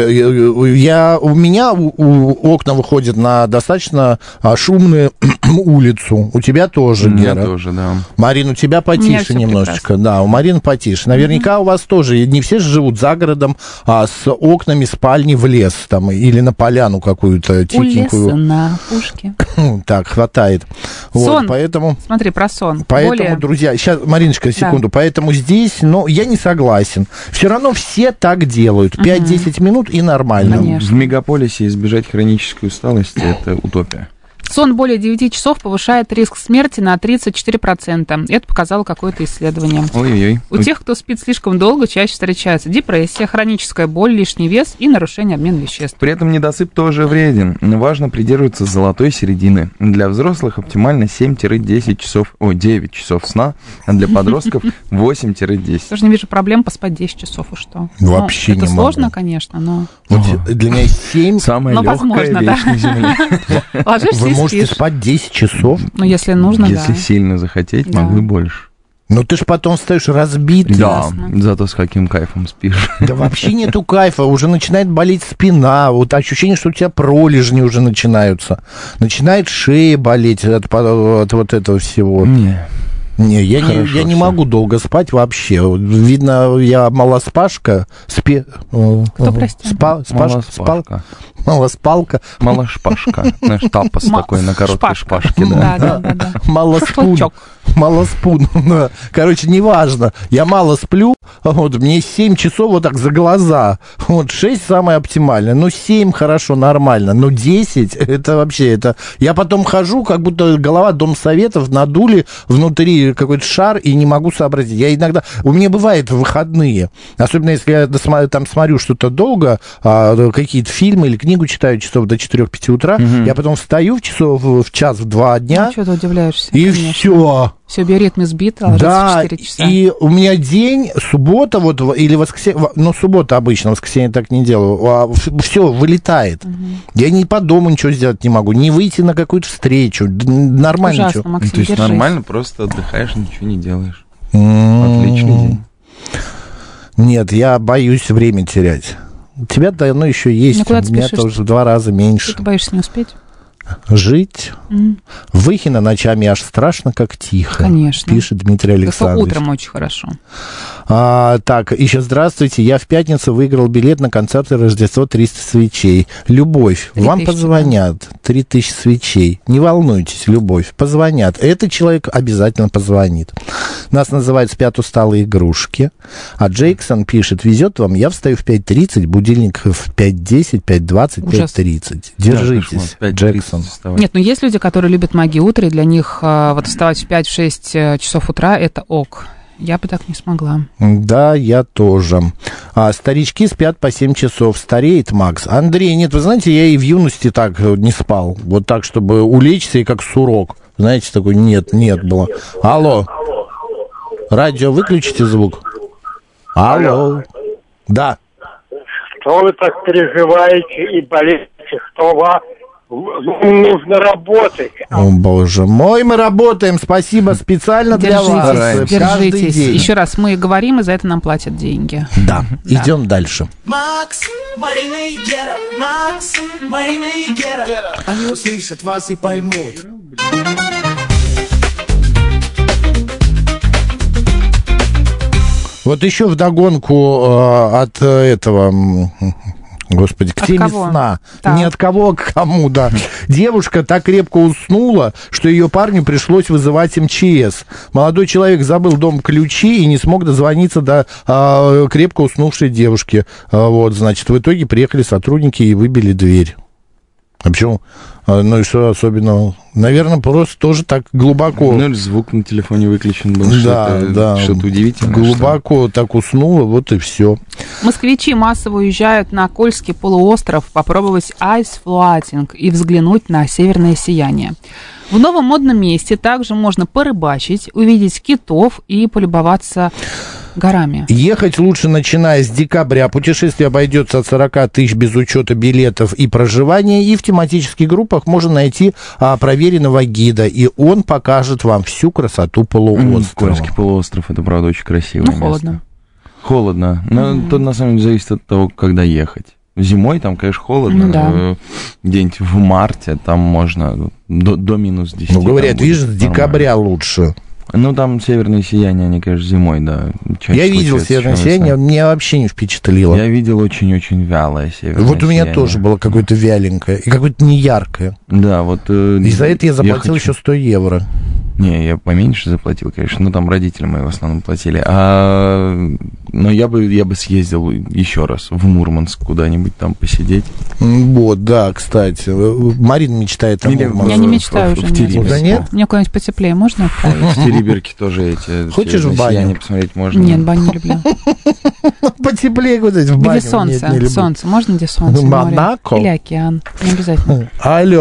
я, у меня у, у, окна выходят на достаточно а, шумную улицу. У тебя тоже, У меня Гера. тоже, да. Марин, у тебя потише всё немножечко. прекрасно. Да, у Марины потише. Наверняка mm-hmm. у вас тоже, не все же живут за городом, а с окнами спальни в лес там, или на поляну какую-то тихенькую. У леса на пушке. Так, хватает. Вот, Сон. поэтому... Смотри, про сон. Поэтому, Более... друзья, сейчас, Мариночка, секунду, Да. поэтому здесь, ну, я не согласен. Все равно все так делают. пять-десять минут и нормально. Конечно. В мегаполисе избежать хронической усталости – это утопия. Сон более девяти часов повышает риск смерти на тридцать четыре процента. Это показало какое-то исследование. Ой-ой-ой. У тех, кто спит слишком долго, чаще встречаются депрессия, хроническая боль, лишний вес и нарушение обмена веществ. При этом недосып тоже вреден. Важно придерживаться золотой середины. Для взрослых оптимально семь-десять часов, ой, девять часов сна, а для подростков восемь-десять. Тоже не вижу проблем поспать десять часов, и что? Вообще ну, не это могу. сложно, конечно, но... Вот для меня семь... Самая Но легкая возможно, вещь да. на земле. Ложишься Вы и можете спишь. спать десять часов? Ну, если нужно, Если да. сильно захотеть, Да. могу и больше. Ну ты ж потом встаешь разбитый. Да, Ясно. зато с каким кайфом спишь. Да вообще нету кайфа, уже начинает болеть спина, вот ощущение, что у тебя пролежни уже начинаются. Начинает шея болеть от, от вот этого всего. Не. Не, я не, Хорошо я не всё. могу долго спать вообще. Вот видно, я малоспашка. Спе... Кто, прости? Спа... Спаш... Спал... Малоспашка. Малоспалка. Малошпашка. Знаешь, тапос Ма- такой на короткой шпажка. шпажке, да. Да, да, да, да. Малоспун. Шашлычок. Малоспун. Да. Короче, неважно. Я мало сплю, вот, мне семь часов вот так за глаза. Вот шесть самое оптимальное. Ну, семь хорошо, нормально. Но десять, это вообще, это... Я потом хожу, как будто голова Домсоветов надули, внутри какой-то шар, и не могу сообразить. Я иногда... У меня бывает в выходные, особенно если я досма- там смотрю что-то долго, а, какие-то фильмы или книгу читаю часов до четырех-пяти утра, Мгм. я потом встаю в часов в час, в два дня, Ну, что ты удивляешься? и конечно. все. Все, биоритм избит, ложится Да, в четыре часа. и у меня день, суббота вот, или воскресенье, ну, суббота обычно, воскресенье так не делаю, а все вылетает. Угу. Я ни по дому ничего сделать не могу, не выйти на какую-то встречу, нормально. Ужасно, Максим, То есть держись. нормально, просто отдыхаешь, ничего не делаешь. Mm-hmm. Отличный день. Нет, я боюсь время терять. У тебя-то оно еще есть, ну, у меня тоже в два раза меньше. Ты боишься не успеть? Жить. Mm. В Выхино ночами аж страшно, как тихо. Конечно. Пишет Дмитрий Александрович. Утром очень хорошо. А, так, еще здравствуйте. Я в пятницу выиграл билет на концерт Рождество триста свечей. Любовь, вам позвонят. три тысячи свечей. Не волнуйтесь, Любовь, позвонят. Этот человек обязательно позвонит. Нас называют «Спят усталые игрушки». А Джейксон пишет: везет вам, я встаю в пять тридцать, будильник в пять десять, пять двадцать, пять тридцать. Держитесь, да, Джексон. Нет, ну есть люди, которые любят магию утра, и для них э, вот вставать в пять-шесть часов утра – это ок. Я бы так не смогла. Да, я тоже. А, старички спят по семь часов. Стареет Макс. Андрей, нет, вы знаете, я и в юности так не спал. Вот так, чтобы улечься и как сурок. Знаете, такой нет, нет было. Алло. Радио, выключите звук. Алло. Алло. Да. Что вы так переживаете и болеете? Что вам нужно работать? О, боже мой, мы работаем. Спасибо специально для вас. Держитесь. Еще раз, мы говорим, и за это нам платят деньги. Да, да. Идем дальше. Макс, Марина и Гера. Макс, Марина и Гера. Они услышат вас и поймут. Вот еще вдогонку э, от этого... Господи, к от теме кого? сна. Так. Не от кого, а к кому, да. Девушка так крепко уснула, что ее парню пришлось вызывать эм че эс. Молодой человек забыл дома ключи и не смог дозвониться до а, крепко уснувшей девушки. А, вот, значит, в итоге приехали сотрудники и выбили дверь. А почему? А, ну и что особенного? Наверное, просто тоже так глубоко. Ну или звук на телефоне выключен был. Да, что-то, да. Что-то удивительное. Глубоко что... так уснула, вот и все. Москвичи массово уезжают на Кольский полуостров попробовать айс-флуатинг и взглянуть на северное сияние. В новом модном месте также можно порыбачить, увидеть китов и полюбоваться горами. Ехать лучше, начиная с декабря. Путешествие обойдется от сорок тысяч без учета билетов и проживания. И в тематических группах можно найти а, проверенного гида. И он покажет вам всю красоту полуострова. Кольский полуостров, это, правда, очень красивое ну, место. Холодно. Холодно. Но mm-hmm. тут, на самом деле, зависит от того, когда ехать. Зимой там, конечно, холодно. Ну, да. Где-нибудь в марте там можно до, до минус десять. Ну, говорят, видишь, с декабря лучше. Ну, там северное сияние, они, конечно, зимой, да. Я видел северное сияние, мне вообще не впечатлило. Я видел очень-очень вялое северное Вот у меня сияние. тоже было какое-то вяленькое и какое-то неяркое. Да, вот... Э, и за это я заплатил я хочу... еще сто евро. Не, я поменьше заплатил, конечно. Ну, там родители мои в основном платили. А... Но я бы, я бы съездил еще раз в Мурманск куда-нибудь там посидеть. Вот, да, кстати. Марина мечтает о Мурманске. Я не мечтаю в, уже. В Териберке. Нет? Мне куда-нибудь потеплее можно отправить? В Териберке тоже эти... Хочешь в баню? Посмотреть можно. Нет, баню не люблю. Потеплее куда-нибудь в баню. Где солнце? Солнце. Можно где солнце? Монако? Или океан. Не обязательно. Алло.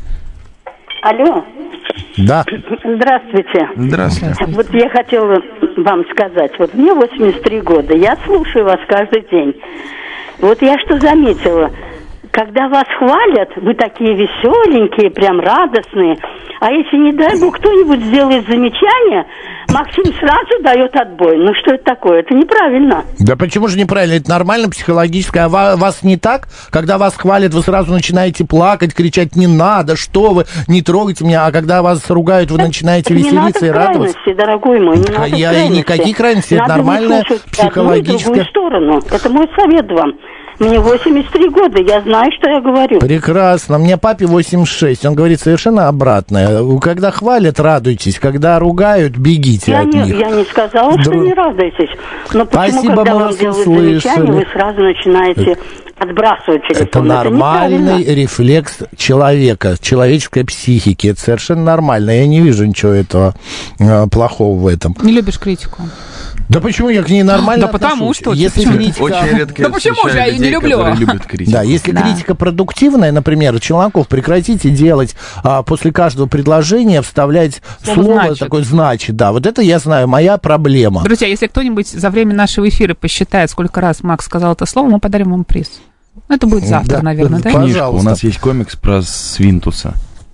Алло. Да. Здравствуйте. Здравствуйте. Вот я хотела вам сказать, вот мне восемьдесят три года, я слушаю вас каждый день. Вот я что заметила, когда вас хвалят, вы такие веселенькие, прям радостные, а если, не дай бог, кто-нибудь сделает замечание, Максим сразу дает отбой. Ну что это такое? Это неправильно. Да почему же неправильно? Это нормально, психологическое. А вас не так? Когда вас хвалят, вы сразу начинаете плакать, кричать: не надо, что вы, не трогайте меня. А когда вас ругают, вы это, начинаете это веселиться и радоваться. Не надо крайности, дорогой мой, не надо Я крайности. Никаких крайностей, это надо нормальное психологическое... одну и другую сторону. Это мой совет вам. Мне восемьдесят три года, я знаю, что я говорю. Прекрасно. Мне папе восемьдесят шесть. Он говорит совершенно обратное. Когда хвалят, радуйтесь. Когда ругают, бегите я от не, них. Я не сказала, что Друг... не радуйтесь. Но почему, Спасибо, когда мы вам вас делают услышали. замечание, вы сразу начинаете отбрасывать телефон. Это нормальный рефлекс человека, человеческой психики. Это совершенно нормально. Я не вижу ничего этого э, плохого в этом. Не любишь критику? Да почему я к ней нормально Да потому отношусь? что... Если почему? критика... Очень редко Да почему же я ее не люблю? Да, если Да. критика продуктивная, например, Челноков, прекратите делать а, после каждого предложения вставлять Слово слово, «значит». такое «значит». Да, вот это я знаю, моя проблема. Друзья, если кто-нибудь за время нашего эфира посчитает, сколько раз Макс сказал это слово, мы подарим вам приз. Это будет завтра, Да, наверное, да? Книжку. У Пожалуйста. нас есть комикс про Свинтуса.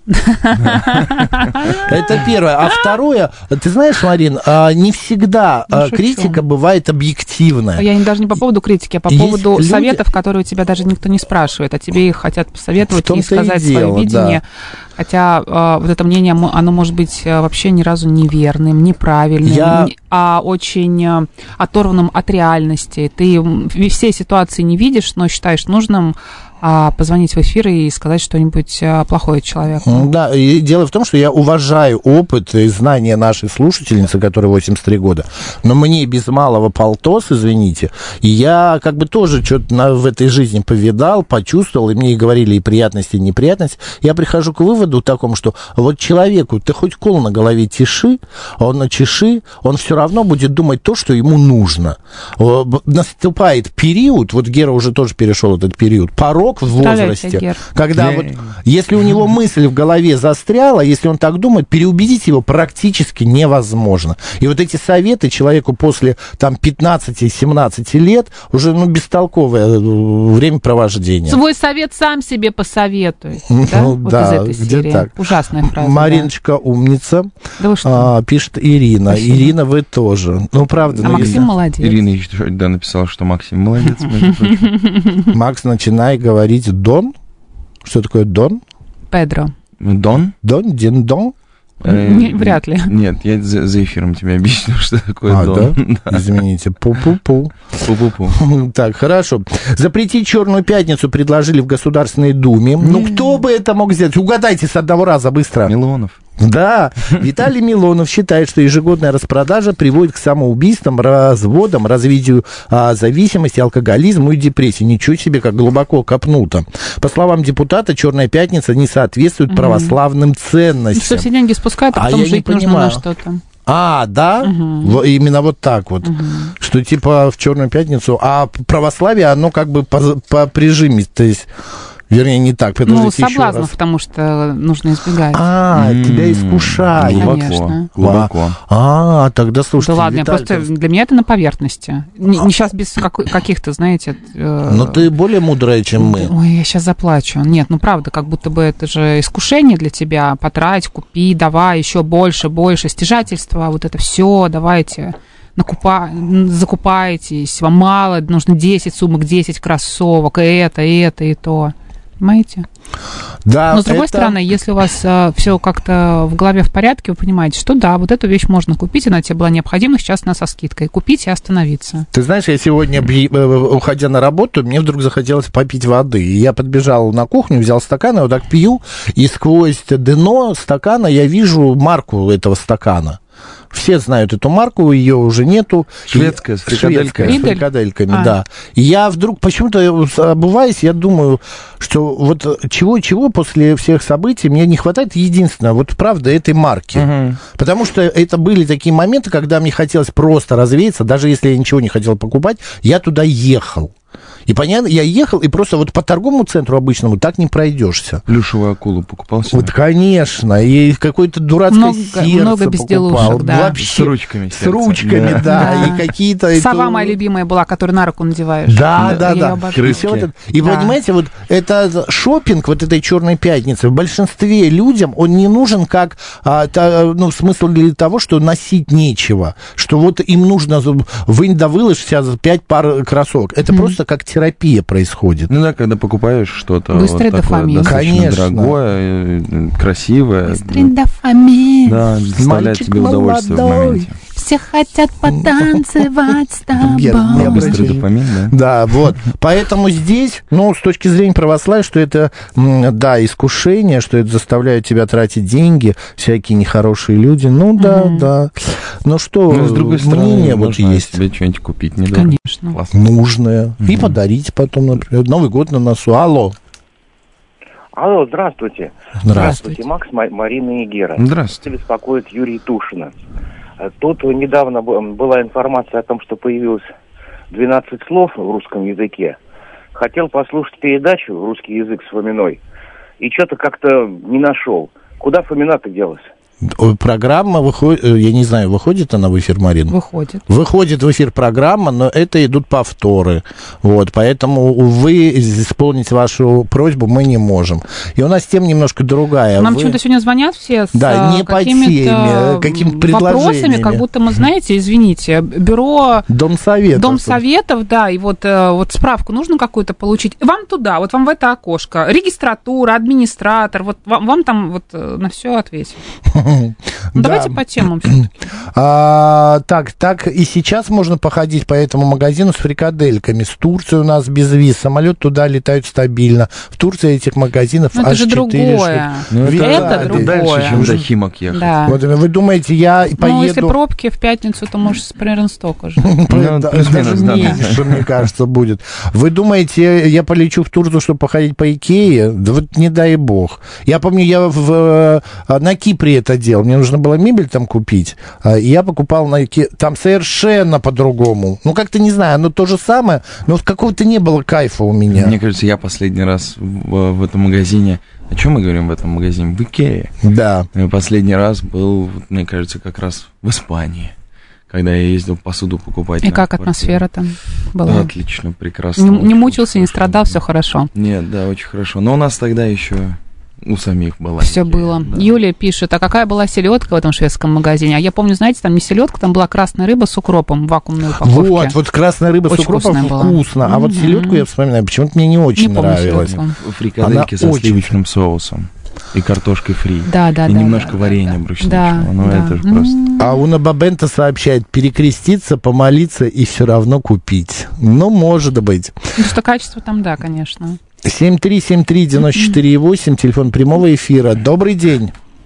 Это первое. А второе, ты знаешь, Марин, а, не всегда Ну, а, шучу. критика бывает объективная. Я не, даже не по поводу критики, а по Есть поводу люди- советов, которые у тебя даже никто не спрашивает, а тебе их хотят посоветовать В том-то и сказать и дело, свое видение. да. Хотя э, вот это мнение, мо- оно может быть э, вообще ни разу неверным, неправильным, Я- не- а очень э, оторванным от реальности. Ты м, все ситуации не видишь, но считаешь нужным а, позвонить в эфир и сказать что-нибудь а, плохое человеку. М, Да, и дело в том, что я уважаю опыт и знания нашей слушательницы, которой восемьдесят три года, но мне без малого полтос, извините, и я как бы тоже что-то в этой жизни повидал, почувствовал, и мне и говорили и приятности, и неприятности. Я прихожу к выводу такому, что вот человеку, ты хоть кол на голове тиши, он на чеши, он все равно будет думать то, что ему нужно. О, б- Наступает период, вот Гера уже тоже перешел этот период, порог в Поздравляю возрасте, тебя, Гер. когда Ей. вот, если у него мысль в голове застряла, если он так думает, переубедить его практически невозможно. И вот эти советы человеку после там пятнадцати-семнадцати лет уже, ну, бестолковое э, времяпровождение. Свой совет сам себе посоветуй. Ну, Да? Вот да, из этой где серии. так. Ужасная фраза. Мариночка умница, Да вы что? а, пишет Ирина. Спасибо. Ирина, вы тоже. Ну, правда. А ну, Максим Ирина. молодец. Ирина еще, да, написала, что Максим молодец. между прочим. Макс, начинай говорить «дон». Что такое «дон»? Педро. Дон? «Дон», «дин-дон». Э, Не, вряд ли. Нет, я за, за эфиром тебе объясню, что такое А, Дон. да? Извините. Пу-пу-пу. Пу-пу-пу. Так, хорошо. Запретить «Черную пятницу» предложили в Государственной Думе. Ну, кто бы это мог сделать? Угадайте с одного раза быстро. Милонов. Да, Виталий Милонов считает, что ежегодная распродажа приводит к самоубийствам, разводам, развитию а, зависимости, алкоголизму и депрессии. Ничего себе, как глубоко копнуто. По словам депутата, «Черная пятница» не соответствует православным Ну, что ценностям. все деньги спускают, а А потом я не жить нужно на понимаю. что-то. А, да? Во- Именно вот так вот. Что типа в «Черную пятницу», а православие, оно как бы по, по прижиме, то есть... Вернее, не так, Ну, подождите еще соблазнов, раз. потому что нужно избегать. А, М, тебя искушает. Глубоко, Конечно. глубоко. А, тогда слушайте, Да ладно, я Виталий, просто для меня это на поверхности. Не, не сейчас без как- каких-то, знаете... э, ну ты более мудрая, чем мы. Ой, я сейчас заплачу. Нет, ну правда, как будто бы это же искушение для тебя. Потрать, купи, давай, еще больше, больше. Стяжательство, вот это все, давайте. Накупа... Закупайтесь, вам мало, нужно десять сумок, десять кроссовок, и это, и это, и то. Понимаете? Да, Но, с другой это- стороны, если у вас э, все как-то в голове в порядке, вы понимаете, что да, вот эту вещь можно купить, она тебе была необходима, сейчас она со скидкой. Купить и остановиться. Ты знаешь, я сегодня, бьи- э, уходя на работу, мне вдруг захотелось попить воды. И я подбежал на кухню, взял стакан, и вот так пью, и сквозь дно стакана я вижу марку этого стакана. Все знают эту марку, ее уже нету. Шведская, И- с фрикадельками. Шведская, с Ридель? фрикадельками, А. да. И я вдруг, почему-то обуваясь, я думаю, что вот чего-чего после всех событий мне не хватает единственное, вот правда, этой марки. Мгм. Потому что это были такие моменты, когда мне хотелось просто развеяться, даже если я ничего не хотел покупать, я туда ехал. И понятно, я ехал, и просто вот по торговому центру обычному так не пройдешься. Плюшевую акулу покупал себе? Вот, конечно, и какое-то дурацкое Много- сердце много безделушек, покупал. да. Вообще, С ручками С сердце. ручками, да, Да. и какие-то... Сова это- моя любимая была, которую на руку надеваешь. Да, Я да, её да. обожаю. И, всё вот это. И Да. понимаете, вот это шопинг вот этой «Черной пятницы» в большинстве людям, он не нужен как, а, та- ну, смысл для того, что носить нечего, что вот им нужно, вынь да выложь себя за пять пар кроссовок. Это просто как терапия происходит. Ну да, когда покупаешь что-то Быстрый вот такое дофамин. достаточно Конечно. дорогое, э, красивое, Быстрый дофамин. да, доставляет Мальчик тебе удовольствие в молодой. моменте. Все все хотят потанцевать с Гер, не тобой. обращай. Быстрый допамин, да? Да, вот. Поэтому здесь, ну, с точки зрения православия, что это, м, да, искушение, что это заставляет тебя тратить деньги, всякие нехорошие люди. Ну, да, Мгм. да. Ну, что, Ну, с другой стороны, мнение вот можно есть. себе что-нибудь купить недорого. Конечно. Классно. Нужное. И Мгм. подарить потом, например. Новый год на носу. Алло. Алло, здравствуйте. Здравствуйте. Макс, Ма- Марина и Гера. Здравствуйте. Беспокоит Юрий Тушина. Э, Тут недавно б- была информация о том, что появилось двенадцать слов в русском языке. Хотел послушать передачу «Русский язык с Фоминой» и что-то как-то не нашел. Куда Фомина-то делась? Ой, Программа выходит, я не знаю, выходит она в эфир, Марин? Выходит. Выходит в эфир программа, но это идут повторы. Вот, поэтому, увы, исполнить вашу просьбу мы не можем. И у нас тема немножко другая. Нам Вы- почему-то сегодня звонят все с Да, а, не по какими-то теме, какими-то вопросами, предложениями. как будто мы, знаете, извините, бюро Дом советов. Дом советов, да, и вот, э, вот справку нужно какую-то получить. Вам туда, вот вам в это окошко. Регистратура, администратор, вот вам, вам там вот э, на все ответят. Ну, давайте по темам всё-таки. А, так, так и сейчас можно походить по этому магазину с фрикадельками. С Турции у нас без виз. Самолет туда летают стабильно. В Турции этих магазинов Ну, это аж же четыре другое. штуки. Ну, Это это другое. дальше, чем до Химок ехать. Да. Вот, вы думаете, я Ну, поеду... если пробки в пятницу, то, может, с Преренстока же. Ну, Да, плюс-минус, даже да. меньше, мне кажется, будет. Вы думаете, я полечу в Турцию, чтобы походить по Икее? Да вот не дай бог. Я помню, я в, э, на Кипре это делал. Мне нужно было мебель там купить. э, И я покупал на Икее. Там совершенно по-другому. Ну, как-то, не знаю, оно то же самое, но вот какого-то не было кайфа у меня. Мне кажется, я последний раз в, в этом магазине... О чем мы говорим в этом магазине? В Икее. Да. Я последний раз был, мне кажется, как раз в Испании, когда я ездил посуду покупать. И на как квартиру. атмосфера там Да, была? отлично, прекрасно. Не, не очень мучился, не хорошо. страдал, все хорошо. Нет, да, очень хорошо. Но у нас тогда еще у самих была. Все Икея, было. да. Юлия пишет, а какая была селедка в этом шведском магазине? А я помню, знаете, там не селедка, там была красная рыба с укропом в вакуумной упаковке. Вот, вот красная рыба Очень с укропом вкусная была. вкусно. А вот Мгм. селедку я вспоминаю, почему-то мне не очень Не помню нравилось. селедку. Фрикадельки Она со очень- сливочным соусом и картошкой фри. Да, да, и да, немножко да, варенья да, брусничного. да, ну, да. это же просто... А Уна Бабента сообщает, перекреститься, помолиться и все равно купить. Ну, может быть. Ну, что качество там, да, конечно. семь три семь три девять четыре восемь, телефон прямого эфира. Добрый день.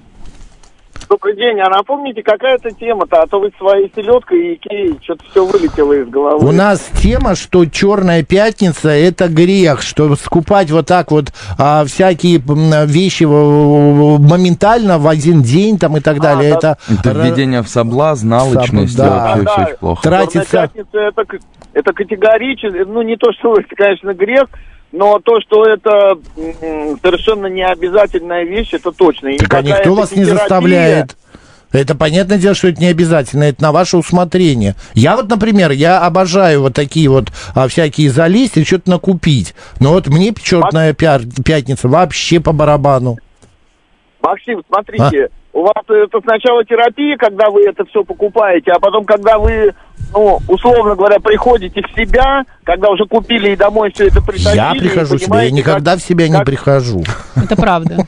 Добрый день. А напомните, какая-то тема-то, а то вы своей селедкой и Икеей что-то все вылетело из головы. У нас тема, что Черная пятница – это грех, что скупать вот так вот а, всякие м, вещи в- в- моментально в один день там и так далее. да. это Это введение в соблазн, алчность, да. вообще Да, все да. очень плохо. Тратится- Черная пятница это, к- это категорически, ну не то, что это, конечно, грех, но то, что это м, совершенно не обязательная вещь, это точно. И Так а никакая никто вас не терапия- заставляет. Это понятное дело, что это не обязательно, это на ваше усмотрение. Я вот, например, я обожаю вот такие вот а, всякие залезть и что-то накупить. Но вот мне черная пя- пятница вообще по барабану. Максим, смотрите, у вас это сначала терапия, когда вы это все покупаете, а потом, когда вы, ну, условно говоря, приходите в себя, когда уже купили и домой все это притащили. Я прихожу в себя, я никогда в себя не прихожу. Это правда.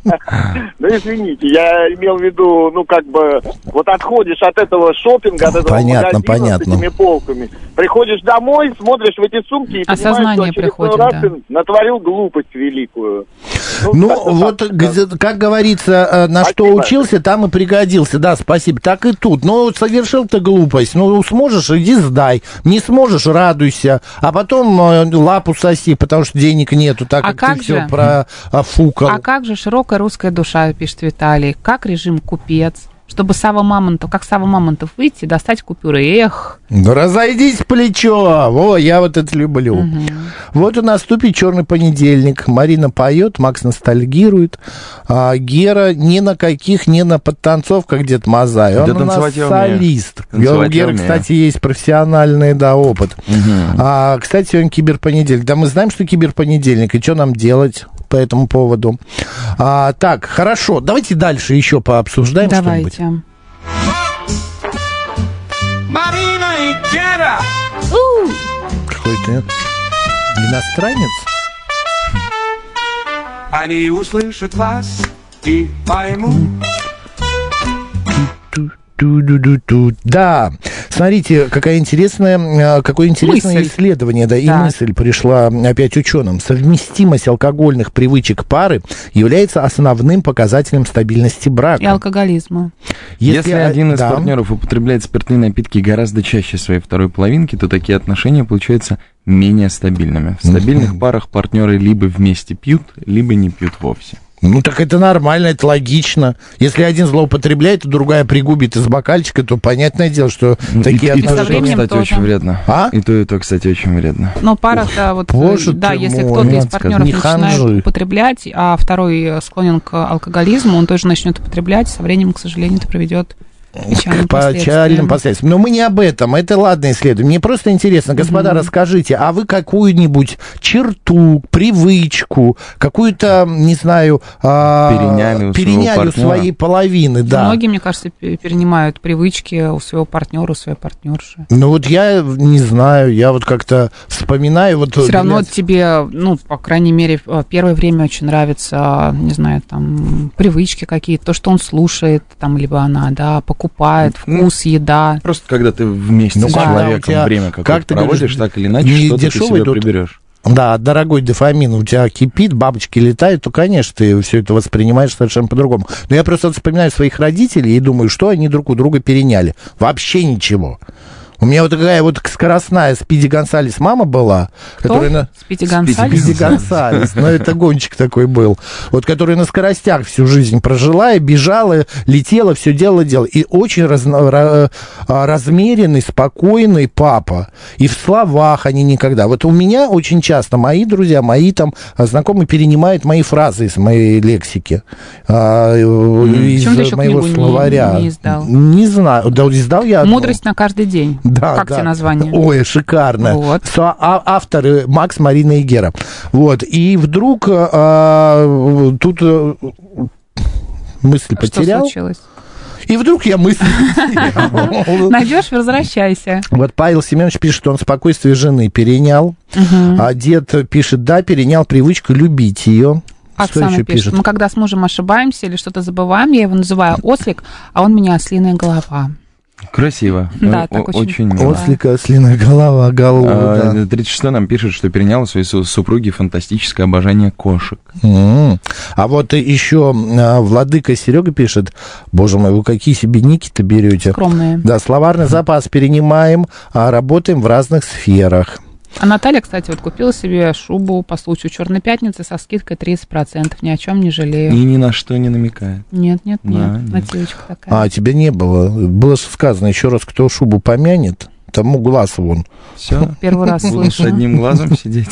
Ну, извините, я имел в виду, ну, как бы, вот отходишь от этого шопинга, от этого Понятно, магазина понятно. с этими полками, приходишь домой, смотришь в эти сумки и Осознание понимаешь, что очередной приходит, раз да. ты натворил глупость великую. Ну, как-то вот, так, где- как говорится, э, на что учился, там и пригодился. Да, спасибо. Так и тут. Ну, совершил ты глупость. Ну, сможешь, иди сдай. Не сможешь, радуйся. А потом э, лапу соси, потому что денег нету, так А как, как ты все же? профукал. А как же широкая русская душа, пишет Виталий? Как режим купец? Чтобы Сава Мамонтов, как Сава Мамонтов выйти, достать купюры. Эх. Ну, разойдись плечо. Во, я вот это люблю. Мгм. Вот и наступит черный понедельник. Марина поет, Макс ностальгирует. А Гера ни на каких, ни на подтанцовках Дед Мазай. Он Да у нас танцевать я умею. солист. Танцевать У я Геры, умею. кстати, есть профессиональный, да, опыт. А, кстати, сегодня киберпонедельник. Да мы знаем, что киберпонедельник, и что нам делать по этому поводу. А, так, хорошо, давайте дальше еще пообсуждаем что-нибудь. Давайте. Марина и Гера. Какой-то иностранец? Они услышат вас и поймут, Ту-ду-ду-ду. Да, смотрите, какая интересная, какое интересное мысль. исследование, да, и Да. мысль пришла опять ученым. Совместимость алкогольных привычек пары является основным показателем стабильности брака. И алкоголизма. Если, один из да. партнеров употребляет спиртные напитки гораздо чаще своей второй половинки, то такие отношения получаются менее стабильными. В стабильных Мгм. парах партнеры либо вместе пьют, либо не пьют вовсе. Ну, так это нормально, это логично. Если один злоупотребляет, а другая пригубит из бокальчика, то понятное дело, что такие и, и то, и отношения... то, временем кстати, тоже. очень вредно. А? И то, и то, кстати, очень вредно. Но пара, да, вот, Боже да, ты если мой, кто-то из не партнеров не начинает ханжи. употреблять, а второй склонен к алкоголизму, он тоже начнет употреблять, со временем, к сожалению, это приведет к печальным По последствиям. печальным последствиям. Но мы не об этом. Это ладно исследование. Мне просто интересно, господа, Мгм. расскажите, а вы какую-нибудь черту, привычку, какую-то, не знаю, а, Переняли у своего переняли у партнера? своей половины, да. Многие, мне кажется, пе- перенимают привычки у своего партнера, у своей партнерши. Ну вот я не знаю, я вот как-то вспоминаю... Вот, Все равно для- тебе, ну, по крайней мере, в первое время очень нравится, не знаю, там, привычки какие-то, то, что он слушает, там, либо она, да, покупает, вкус, еда. Просто когда ты вместе Ну, с когда у человеком тебя- время как какое-то ты проводишь, говоришь, так или иначе, не что-то ты дешевый себе тут- приберешь. Да, дорогой дофамин у тебя кипит, бабочки летают, то, конечно, ты все это воспринимаешь совершенно по-другому. Но я просто вот вспоминаю своих родителей и думаю, что они друг у друга переняли. Вообще ничего. У меня вот такая вот скоростная Спиди Гонсалес мама была, Кто? которая на... Спиди Гонсалес? Спиди Гонсалес, ну это гонщик такой был, вот который на скоростях всю жизнь прожила и бежала, летела, все делала, делала. И очень разно- ра- размеренный, спокойный папа. И в словах они никогда. Вот у меня очень часто мои друзья, мои там знакомые перенимают мои фразы из моей лексики, а, из Почему ты еще моего книгу не- словаря. не издал? Не знаю, да, издал я одну. «Мудрость на каждый день». Да, Как да. тебе название? Ой, шикарно. Вот. Со- а- авторы Макс, Марина и Гера. Вот. И вдруг а, тут а, мысль Что потерял. случилось? И вдруг я мысль потерял. Найдешь, возвращайся. Вот Павел Семенович пишет, что он спокойствие жены перенял. Мгм. А дед пишет, да, перенял привычку любить ее. Что Оксана еще пишет, пишет? мы когда с мужем ошибаемся или что-то забываем, я его называю ослик, а он меня ослиная голова. Красиво. Да, О- так о- очень- мило. Ослика, ослиная голова, голова, да. А, тридцать шестой нам пишет, что перенял у своей су- супруги фантастическое обожание кошек. М. А вот еще а, Владыка Серега пишет, боже мой, вы какие себе ники-то берете? Скромные. Да, словарный запас перенимаем, а работаем в разных сферах. А Наталья, кстати, вот купила себе шубу по случаю Черной пятницы со скидкой тридцать процентов. Ни о чем не жалею. И ни на что не намекает. Нет, нет, нет. Да, нет. Мотивочка такая. А, тебя не было. Было же сказано еще раз, кто шубу помянет, тому глаз вон. Все. Первый раз Буду с слышу. одним глазом сидеть.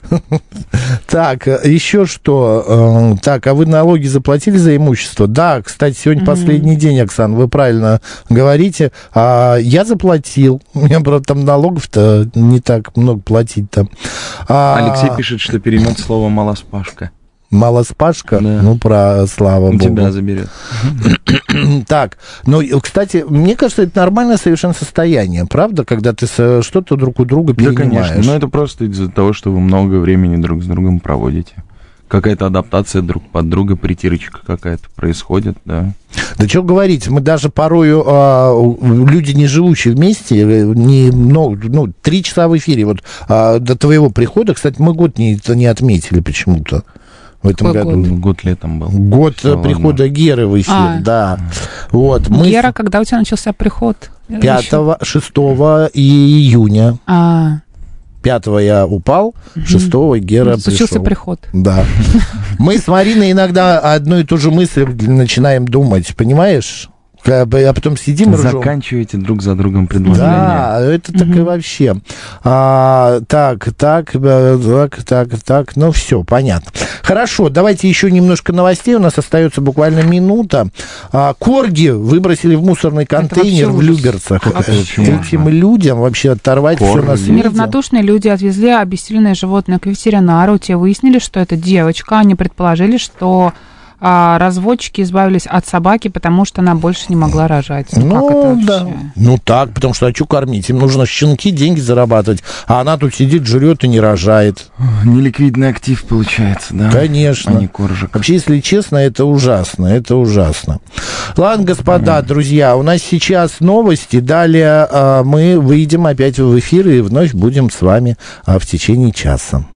Так, еще что? Э, Так, а вы налоги заплатили за имущество? Да, кстати, сегодня последний день, Оксана, вы правильно говорите. А, я заплатил. У меня, правда, там налогов-то не так много платить-то. А, Алексей пишет, что переймет слово «малоспашка». Малоспашка? Да. Ну, про, слава У богу. тебя заберет. Так, ну, кстати, мне кажется, это нормальное совершенно состояние, правда, когда ты со- что-то друг у друга Да, перенимаешь. конечно. Но это просто из-за того, что вы много времени друг с другом проводите. Какая-то адаптация друг под друга, притирочка какая-то происходит, да. Да что говорить, мы даже порою, а, у- люди, не живущие вместе, э, не, ну, ну, три часа в эфире, вот а, до твоего прихода, кстати, мы год не, не отметили почему-то. В этом Какой году. год? Год летом был. Год Всё, ладно. прихода Геры в эфир, А. да. Вот, мы Гера, когда у тебя начался приход? пятого, шестого июня. А, Пятого я упал, шестого Гера случился пришел. приход. Да. Мы с Мариной иногда одну и ту же мысль начинаем думать, понимаешь? А потом сидим и ржем. Заканчиваете друг за другом предложение. Да, это так и вообще. А, так, так, э, так, так, так, ну все, понятно. Хорошо, давайте еще немножко новостей, у нас остается буквально минута. А, корги выбросили в мусорный контейнер в вообще ужас. Люберцах. Как это вообще Этим можно? людям вообще оторвать все Корги. на свете. Неравнодушные люди отвезли обессиленное животное к ветеринару. Те выяснили, что это девочка. Они предположили, что а, разводчики избавились от собаки, потому что она больше не могла рожать. Ну, Ну, как это да. вообще? Ну, так, потому что, а что кормить? Им нужно щенки, деньги зарабатывать, а она тут сидит, жрет и не рожает. Неликвидный актив получается, да? Конечно. А не коржик. Вообще, если честно, это ужасно, это ужасно. Ладно, господа, mm. друзья, у нас сейчас новости. Далее а, мы выйдем опять в эфир и вновь будем с вами а, в течение часа.